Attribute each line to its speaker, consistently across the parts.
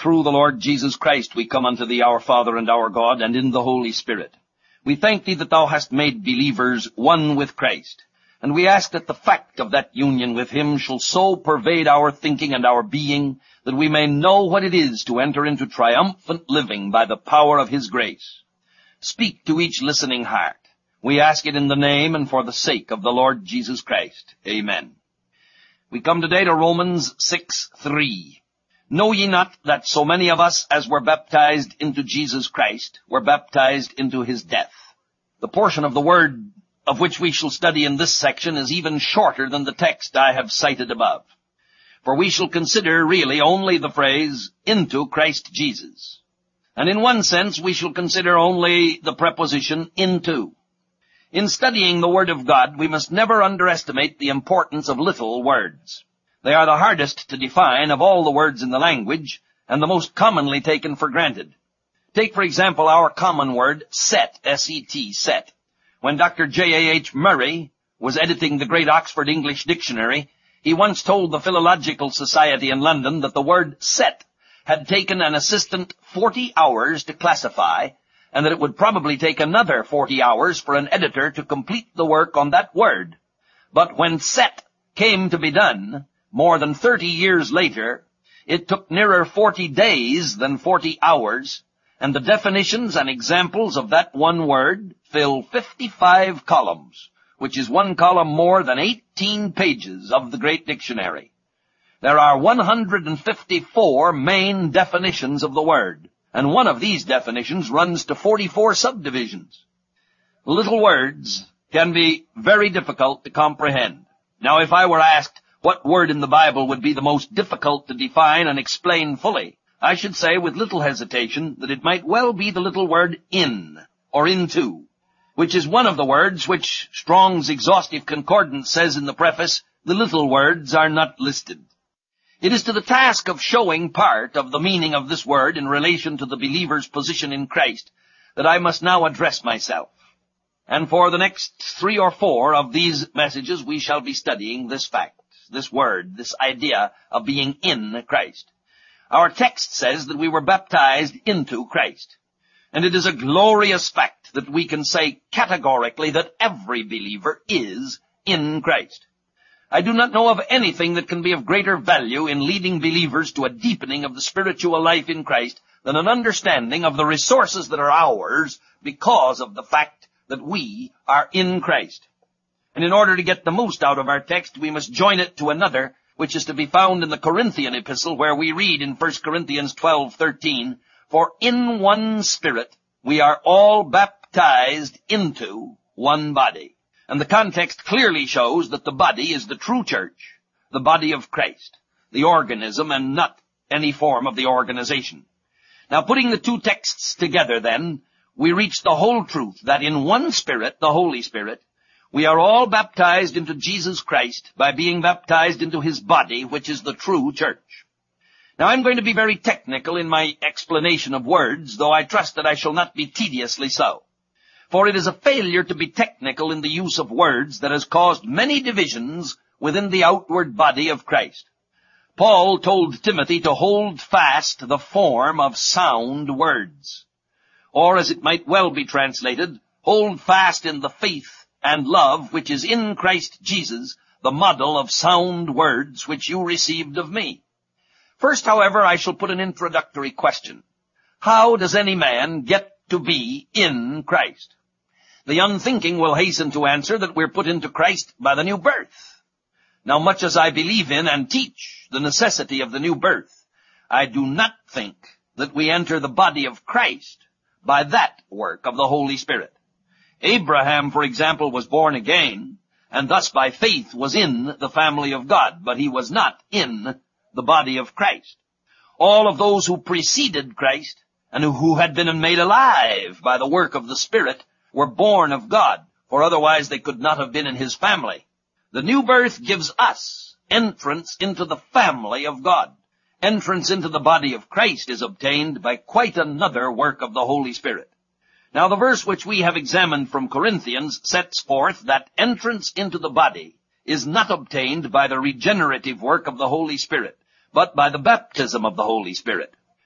Speaker 1: through the Lord Jesus Christ we come unto thee, our Father and our God, and in the Holy Spirit. We thank thee that thou hast made believers one with Christ, and we ask that the fact of that union with him shall so pervade our thinking and our being that we may know what it is to enter into triumphant living by the power of his grace. Speak to each listening heart. We ask it in the name and for the sake of the Lord Jesus Christ. Amen. We come today to Romans 6:3. Know ye not that so many of us as were baptized into Jesus Christ were baptized into his death? The portion of the word of which we shall study in this section is even shorter than the text I have cited above. For we shall consider really only the phrase, into Christ Jesus. And in one sense we shall consider only the preposition into. In studying the Word of God, we must never underestimate the importance of little words. They are the hardest to define of all the words in the language, and the most commonly taken for granted. Take, for example, our common word, set, S-E-T, set. When Dr. J.A.H. Murray was editing the great Oxford English Dictionary, he once told the Philological Society in London that the word set had taken an assistant 40 hours to classify, and that it would probably take another 40 hours for an editor to complete the work on that word. But when set came to be done, more than 30 years later, it took nearer 40 days than 40 hours, and the definitions and examples of that one word fill 55 columns, which is one column more than 18 pages of the great dictionary. There are 154 main definitions of the word, and one of these definitions runs to 44 subdivisions. Little words can be very difficult to comprehend. Now, if I were asked what word in the Bible would be the most difficult to define and explain fully, I should say with little hesitation that it might well be the little word in, or into, which is one of the words which Strong's Exhaustive Concordance says in the preface, the little words are not listed. It is to the task of showing part of the meaning of this word in relation to the believer's position in Christ that I must now address myself. And for the next 3 or 4 of these messages we shall be studying this fact, this word, this idea of being in Christ. Our text says that we were baptized into Christ. And it is a glorious fact that we can say categorically that every believer is in Christ. I do not know of anything that can be of greater value in leading believers to a deepening of the spiritual life in Christ than an understanding of the resources that are ours because of the fact that we are in Christ. And in order to get the most out of our text, we must join it to another, which is to be found in the Corinthian epistle, where we read in 1 Corinthians 12:13, "For in one Spirit we are all baptized into one body." And the context clearly shows that the body is the true church, the body of Christ, the organism, and not any form of the organization. Now, putting the two texts together, then, we reach the whole truth that in one Spirit, the Holy Spirit, we are all baptized into Jesus Christ by being baptized into his body, which is the true church. Now, I'm going to be very technical in my explanation of words, though I trust that I shall not be tediously so. For it is a failure to be technical in the use of words that has caused many divisions within the outward body of Christ. Paul told Timothy to hold fast the form of sound words. Or, as it might well be translated, hold fast in the faith and love which is in Christ Jesus, the model of sound words which you received of me. First, however, I shall put an introductory question. How does any man get to be in Christ? The unthinking will hasten to answer that we're put into Christ by the new birth. Now, much as I believe in and teach the necessity of the new birth, I do not think that we enter the body of Christ by that work of the Holy Spirit. Abraham, for example, was born again, and thus by faith was in the family of God, but he was not in the body of Christ. All of those who preceded Christ and who had been made alive by the work of the Spirit were born of God, for otherwise they could not have been in his family. The new birth gives us entrance into the family of God. Entrance into the body of Christ is obtained by quite another work of the Holy Spirit. Now, the verse which we have examined from Corinthians sets forth that entrance into the body is not obtained by the regenerative work of the Holy Spirit, but by the baptism of the Holy Spirit.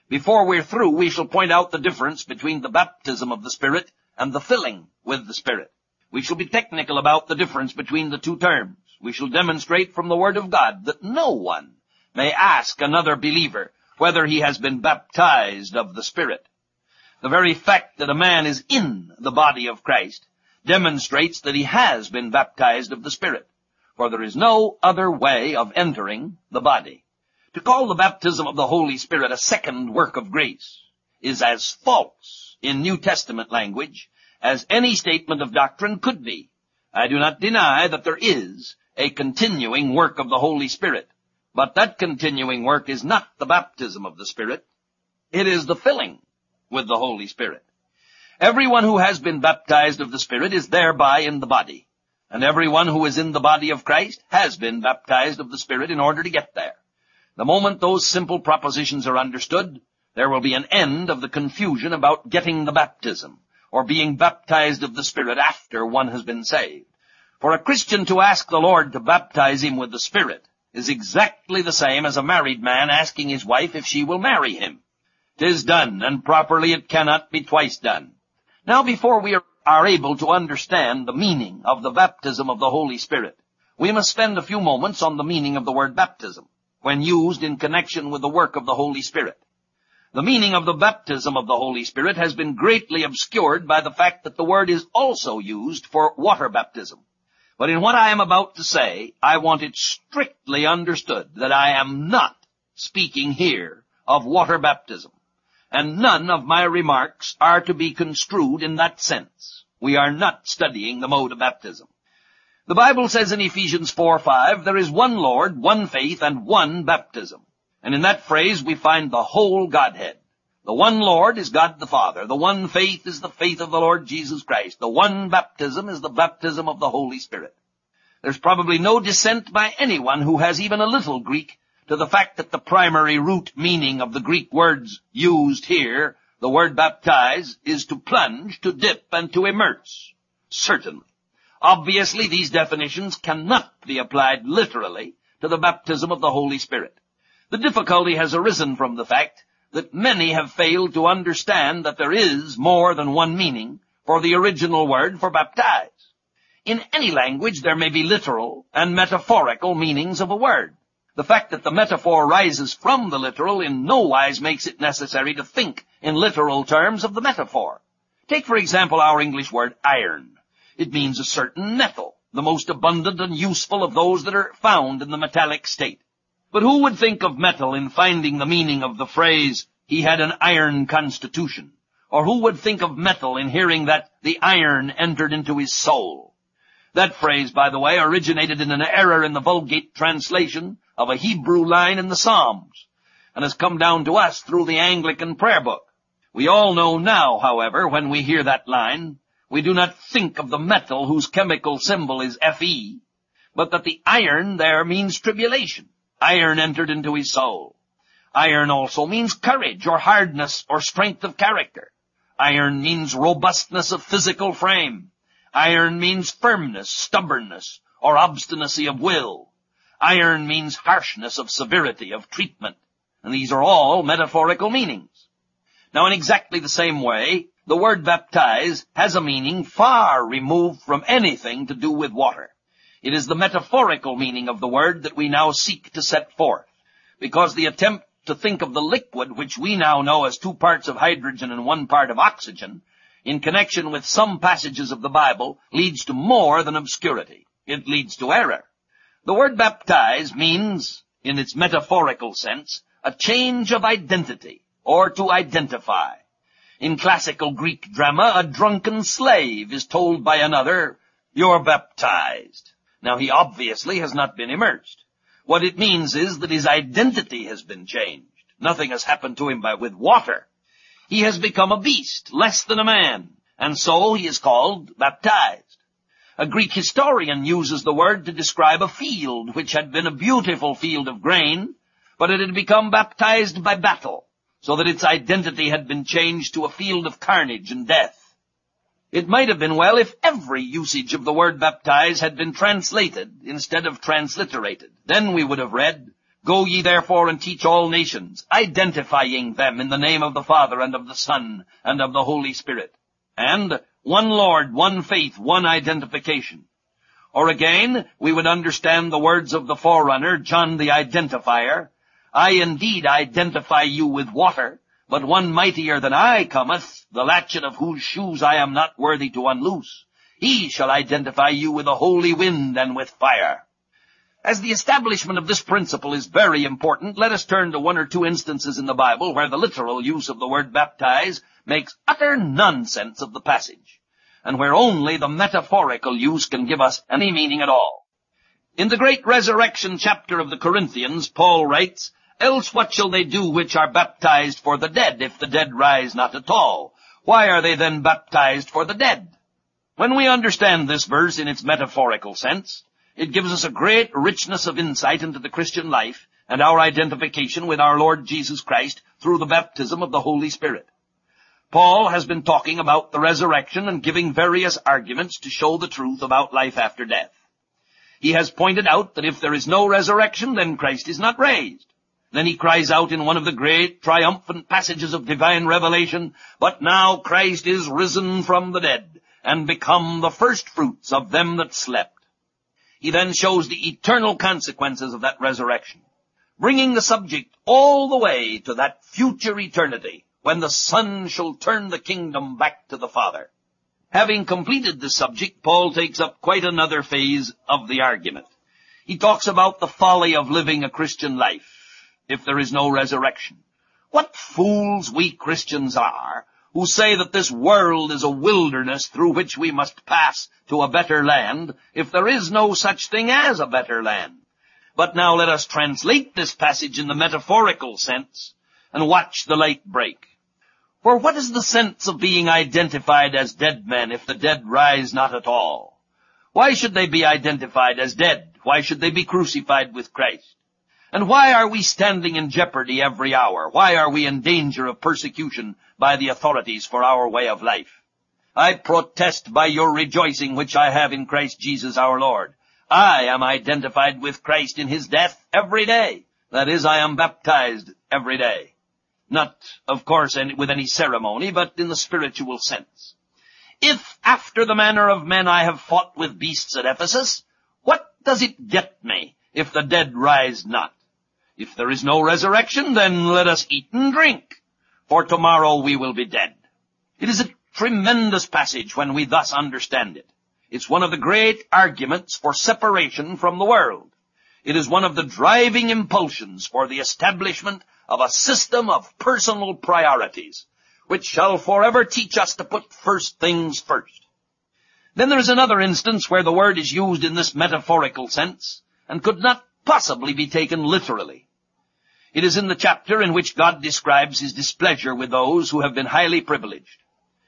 Speaker 1: Before we're through, we shall point out the difference between the baptism of the Spirit and the filling with the Spirit. We shall be technical about the difference between the two terms. We shall demonstrate from the Word of God that no one may ask another believer whether he has been baptized of the Spirit. The very fact that a man is in the body of Christ demonstrates that he has been baptized of the Spirit, for there is no other way of entering the body. To call the baptism of the Holy Spirit a second work of grace is as false in New Testament language as any statement of doctrine could be. I do not deny that there is a continuing work of the Holy Spirit, but that continuing work is not the baptism of the Spirit. It is the filling with the Holy Spirit. Everyone who has been baptized of the Spirit is thereby in the body, and everyone who is in the body of Christ has been baptized of the Spirit in order to get there. The moment those simple propositions are understood, there will be an end of the confusion about getting the baptism, or being baptized of the Spirit after one has been saved. For a Christian to ask the Lord to baptize him with the Spirit is exactly the same as a married man asking his wife if she will marry him. 'Tis done, and properly it cannot be twice done. Now, before we are able to understand the meaning of the baptism of the Holy Spirit, we must spend a few moments on the meaning of the word baptism, when used in connection with the work of the Holy Spirit. The meaning of the baptism of the Holy Spirit has been greatly obscured by the fact that the word is also used for water baptism. But in what I am about to say, I want it strictly understood that I am not speaking here of water baptism, and none of my remarks are to be construed in that sense. We are not studying the mode of baptism. The Bible says in Ephesians 4:5, there is one Lord, one faith, and one baptism. And in that phrase we find the whole Godhead. The one Lord is God the Father. The one faith is the faith of the Lord Jesus Christ. The one baptism is the baptism of the Holy Spirit. There's probably no dissent by anyone who has even a little Greek to the fact that the primary root meaning of the Greek words used here, the word baptize, is to plunge, to dip, and to immerse. Certainly. Obviously, these definitions cannot be applied literally to the baptism of the Holy Spirit. The difficulty has arisen from the fact that many have failed to understand that there is more than one meaning for the original word for baptize. In any language, there may be literal and metaphorical meanings of a word. The fact that the metaphor rises from the literal in no wise makes it necessary to think in literal terms of the metaphor. Take, for example, our English word iron. It means a certain metal, the most abundant and useful of those that are found in the metallic state. But who would think of metal in finding the meaning of the phrase, he had an iron constitution? Or who would think of metal in hearing that the iron entered into his soul? That phrase, by the way, originated in an error in the Vulgate translation of a Hebrew line in the Psalms, and has come down to us through the Anglican prayer book. We all know now, however, when we hear that line, we do not think of the metal whose chemical symbol is Fe, but that the iron there means tribulation. Iron entered into his soul. Iron also means courage or hardness or strength of character. Iron means robustness of physical frame. Iron means firmness, stubbornness, or obstinacy of will. Iron means harshness of severity, of treatment. And these are all metaphorical meanings. Now, in exactly the same way, the word baptize has a meaning far removed from anything to do with water. It is the metaphorical meaning of the word that we now seek to set forth, because the attempt to think of the liquid which we now know as 2 parts of hydrogen and 1 part of oxygen in connection with some passages of the Bible leads to more than obscurity. It leads to error. The word baptize means, in its metaphorical sense, a change of identity, or to identify. In classical Greek drama, a drunken slave is told by another, "You're baptized." Now, he obviously has not been immersed. What it means is that his identity has been changed. Nothing has happened to him with water. He has become a beast, less than a man, and so he is called baptized. A Greek historian uses the word to describe a field which had been a beautiful field of grain, but it had become baptized by battle, so that its identity had been changed to a field of carnage and death. It might have been well if every usage of the word baptize had been translated instead of transliterated. Then we would have read, Go ye therefore and teach all nations, identifying them in the name of the Father and of the Son and of the Holy Spirit. And one Lord, one faith, one identification. Or again, we would understand the words of the forerunner, John the Identifier. I indeed identify you with water, but one mightier than I cometh, the latchet of whose shoes I am not worthy to unloose. He shall identify you with the holy wind and with fire. As the establishment of this principle is very important, let us turn to one or two instances in the Bible where the literal use of the word baptize makes utter nonsense of the passage, and where only the metaphorical use can give us any meaning at all. In the great resurrection chapter of the Corinthians, Paul writes, Else what shall they do which are baptized for the dead, if the dead rise not at all? Why are they then baptized for the dead? When we understand this verse in its metaphorical sense, it gives us a great richness of insight into the Christian life and our identification with our Lord Jesus Christ through the baptism of the Holy Spirit. Paul has been talking about the resurrection and giving various arguments to show the truth about life after death. He has pointed out that if there is no resurrection, then Christ is not raised. Then he cries out in one of the great triumphant passages of divine revelation, But now Christ is risen from the dead, and become the firstfruits of them that slept. He then shows the eternal consequences of that resurrection, bringing the subject all the way to that future eternity, when the Son shall turn the kingdom back to the Father. Having completed this subject, Paul takes up quite another phase of the argument. He talks about the folly of living a Christian life if there is no resurrection. What fools we Christians are, who say that this world is a wilderness through which we must pass to a better land, if there is no such thing as a better land. But now let us translate this passage in the metaphorical sense and watch the light break. For what is the sense of being identified as dead men if the dead rise not at all? Why should they be identified as dead? Why should they be crucified with Christ? And why are we standing in jeopardy every hour? Why are we in danger of persecution by the authorities for our way of life? I protest by your rejoicing which I have in Christ Jesus our Lord. I am identified with Christ in his death every day. That is, I am baptized every day. Not, of course, with any ceremony, but in the spiritual sense. If, after the manner of men, I have fought with beasts at Ephesus, what does it get me if the dead rise not? If there is no resurrection, then let us eat and drink, for tomorrow we will be dead. It is a tremendous passage when we thus understand it. It's one of the great arguments for separation from the world. It is one of the driving impulsions for the establishment of a system of personal priorities, which shall forever teach us to put first things first. Then there is another instance where the word is used in this metaphorical sense, and could not possibly be taken literally. It is in the chapter in which God describes his displeasure with those who have been highly privileged.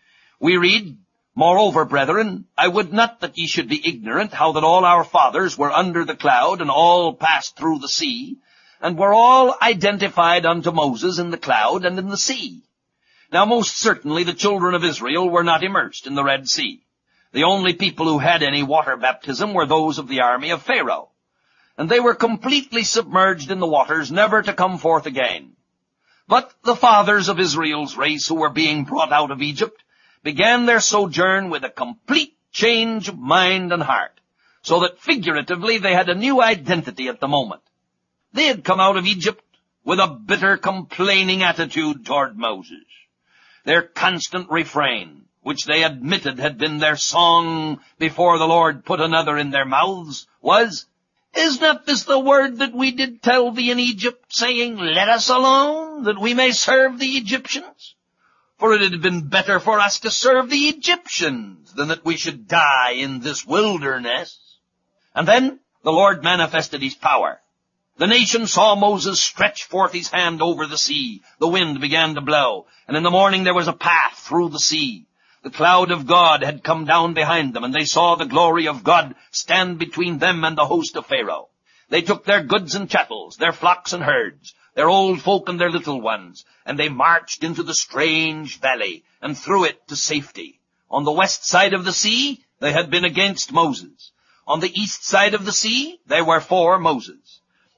Speaker 1: We read, Moreover, brethren, I would not that ye should be ignorant how that all our fathers were under the cloud, and all passed through the sea, and were all identified unto Moses in the cloud and in the sea. Now most certainly the children of Israel were not immersed in the Red Sea. The only people who had any water baptism were those of the army of Pharaoh, and they were completely submerged in the waters, never to come forth again. But the fathers of Israel's race, who were being brought out of Egypt, began their sojourn with a complete change of mind and heart, so that figuratively they had a new identity at the moment. They had come out of Egypt with a bitter, complaining attitude toward Moses. Their constant refrain, which they admitted had been their song before the Lord put another in their mouths, was, Is not this the word that we did tell thee in Egypt, saying, Let us alone, that we may serve the Egyptians? For it had been better for us to serve the Egyptians than that we should die in this wilderness. And then the Lord manifested his power. The nation saw Moses stretch forth his hand over the sea. The wind began to blow, and in the morning there was a path through the sea. The cloud of God had come down behind them, and they saw the glory of God stand between them and the host of Pharaoh. They took their goods and chattels, their flocks and herds, their old folk and their little ones, and they marched into the strange valley and through it to safety. On the west side of the sea, they had been against Moses. On the east side of the sea, they were for Moses.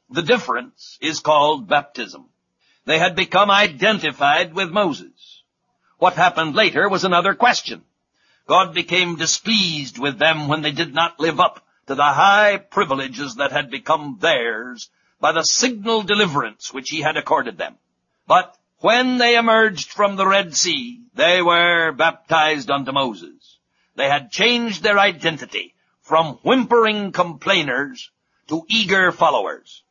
Speaker 1: The difference is called baptism. They had become identified with Moses. What happened later was another question. God became displeased with them when they did not live up to the high privileges that had become theirs by the signal deliverance which he had accorded them. But when they emerged from the Red Sea, they were baptized unto Moses. They had changed their identity from whimpering complainers to eager followers.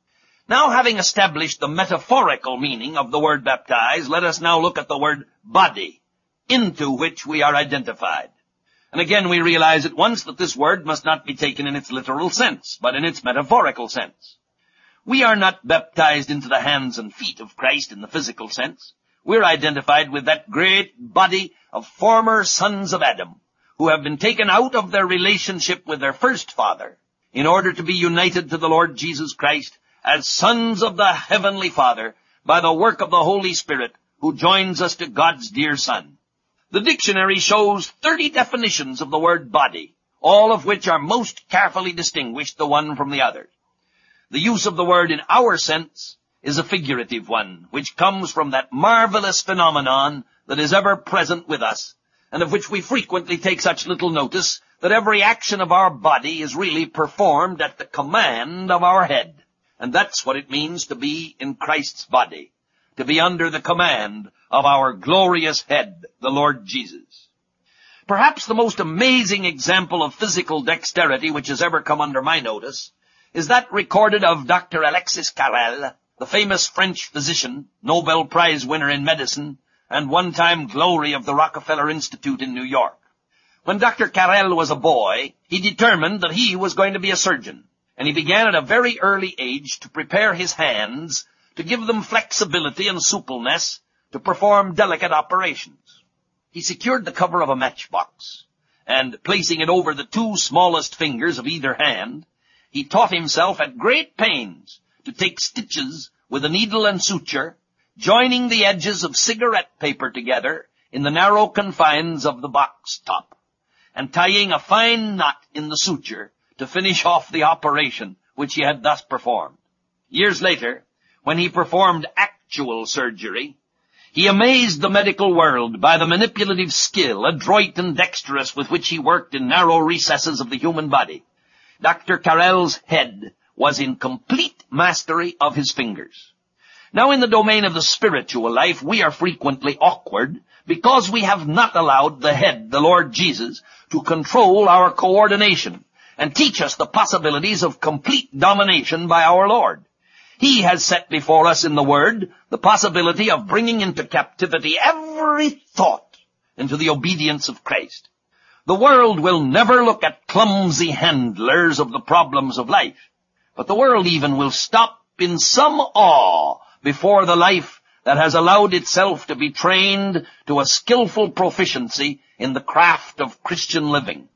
Speaker 1: Now, having established the metaphorical meaning of the word baptize, let us now look at the word body, into which we are identified. And again, we realize at once that this word must not be taken in its literal sense, but in its metaphorical sense. We are not baptized into the hands and feet of Christ in the physical sense. We're identified with that great body of former sons of Adam who have been taken out of their relationship with their first father in order to be united to the Lord Jesus Christ as sons of the Heavenly Father by the work of the Holy Spirit who joins us to God's dear Son. The dictionary shows 30 definitions of the word body, all of which are most carefully distinguished the one from the other. The use of the word in our sense is a figurative one, which comes from that marvelous phenomenon that is ever present with us, and of which we frequently take such little notice that every action of our body is really performed at the command of our head. And that's what it means to be in Christ's body, to be under the command of our glorious head, the Lord Jesus. Perhaps the most amazing example of physical dexterity which has ever come under my notice is that recorded of Dr. Alexis Carrel, the famous French physician, Nobel Prize winner in medicine, and one-time glory of the Rockefeller Institute in New York. When Dr. Carrel was a boy, he determined that he was going to be a surgeon, and he began at a very early age to prepare his hands to give them flexibility and suppleness to perform delicate operations. He secured the cover of a matchbox, and placing it over the two smallest fingers of either hand, he taught himself at great pains to take stitches with a needle and suture, joining the edges of cigarette paper together in the narrow confines of the box top, and tying a fine knot in the suture to finish off the operation which he had thus performed. Years later, when he performed actual surgery, he amazed the medical world by the manipulative skill, adroit and dexterous, with which he worked in narrow recesses of the human body. Dr. Carrel's head was in complete mastery of his fingers. Now, in the domain of the spiritual life, we are frequently awkward because we have not allowed the head, the Lord Jesus, to control our coordination and teach us the possibilities of complete domination by our Lord. He has set before us in the Word the possibility of bringing into captivity every thought into the obedience of Christ. The world will never look at clumsy handlers of the problems of life, but the world even will stop in some awe before the life that has allowed itself to be trained to a skillful proficiency in the craft of Christian living.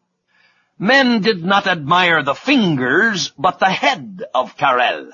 Speaker 1: Men did not admire the fingers, but the head of Carrel.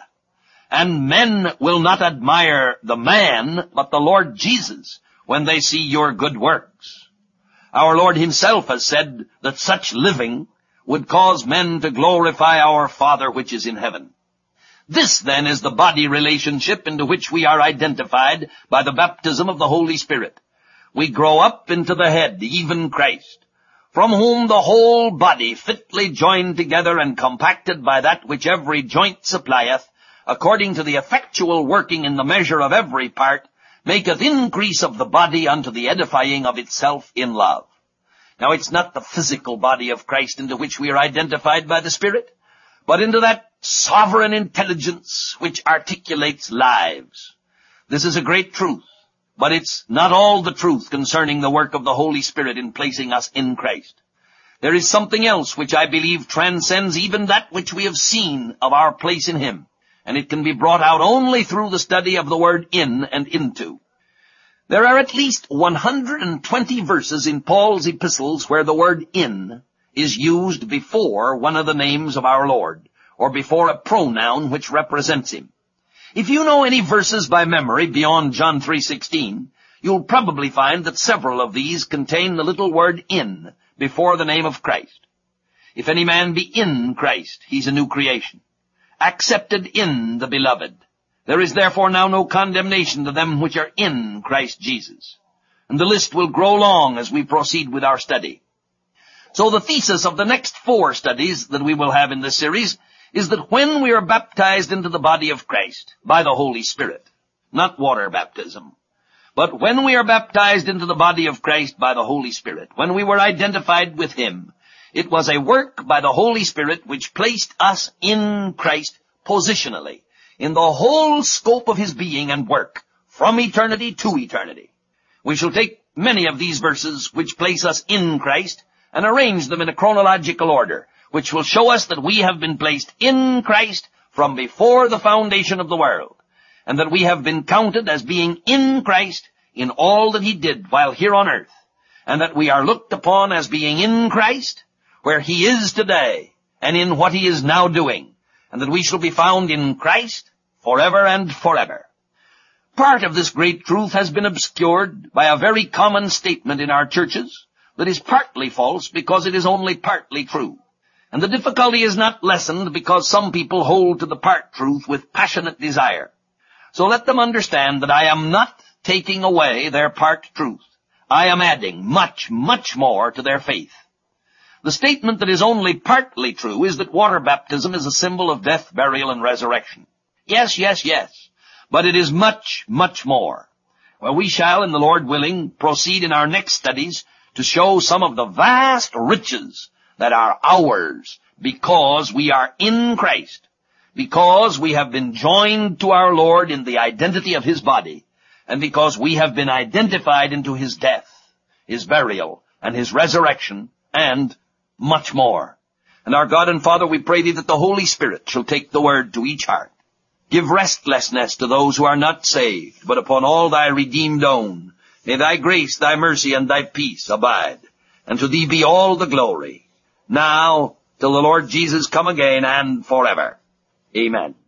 Speaker 1: And men will not admire the man, but the Lord Jesus, when they see your good works. Our Lord himself has said that such living would cause men to glorify our Father which is in heaven. This, then, is the body relationship into which we are identified by the baptism of the Holy Spirit. We grow up into the head, even Christ, from whom the whole body, fitly joined together and compacted by that which every joint supplieth, according to the effectual working in the measure of every part, maketh increase of the body unto the edifying of itself in love. Now, it's not the physical body of Christ into which we are identified by the Spirit, but into that sovereign intelligence which articulates lives. This is a great truth, but it's not all the truth concerning the work of the Holy Spirit in placing us in Christ. There is something else which I believe transcends even that which we have seen of our place in Him, and it can be brought out only through the study of the word in and into. There are at least 120 verses in Paul's epistles where the word in is used before one of the names of our Lord, or before a pronoun which represents Him. If you know any verses by memory beyond John 3:16, you'll probably find that several of these contain the little word in before the name of Christ. If any man be in Christ, he's a new creation. accepted in the Beloved. There is therefore now no condemnation to them which are in Christ Jesus. And the list will grow long as we proceed with our study. So the thesis of the next 4 studies that we will have in this series is that when we are baptized into the body of Christ by the Holy Spirit, not water baptism, but when we are baptized into the body of Christ by the Holy Spirit, when we were identified with Him, it was a work by the Holy Spirit which placed us in Christ positionally, in the whole scope of His being and work, from eternity to eternity. We shall take many of these verses which place us in Christ and arrange them in a chronological order, which will show us that we have been placed in Christ from before the foundation of the world, and that we have been counted as being in Christ in all that He did while here on earth, and that we are looked upon as being in Christ where He is today and in what He is now doing, and that we shall be found in Christ forever and forever. Part of this great truth has been obscured by a very common statement in our churches that is partly false because it is only partly true. And the difficulty is not lessened because some people hold to the part truth with passionate desire. So let them understand that I am not taking away their part truth. I am adding much, much more to their faith. The statement that is only partly true is that water baptism is a symbol of death, burial, and resurrection. Yes, yes, yes. But it is much, much more. Well, we shall, in the Lord willing, proceed in our next studies to show some of the vast riches that are ours because we are in Christ, because we have been joined to our Lord in the identity of His body, and because we have been identified into His death, His burial, and His resurrection, and much more. And our God and Father, we pray Thee that the Holy Spirit shall take the word to each heart. Give restlessness to those who are not saved, but upon all Thy redeemed own, may Thy grace, Thy mercy, and Thy peace abide. And to Thee be all the glory, now till the Lord Jesus come again and forever. Amen.